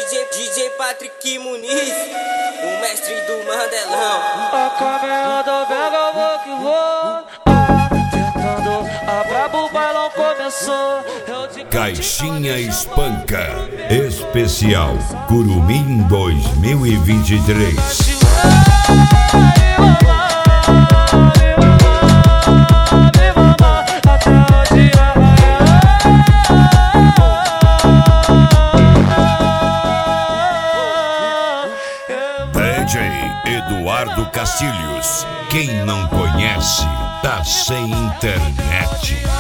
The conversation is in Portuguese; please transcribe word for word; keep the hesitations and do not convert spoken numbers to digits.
J, D J Patrick Muniz, o mestre do Mandelão. A caminhada pega, eu vou que vou. Ah, tentando, a brabo, o bailão começou. Caixinha Espanca Especial Curumim dois mil e vinte e três. D J Eduardo Castilhos. Quem não conhece, tá sem internet.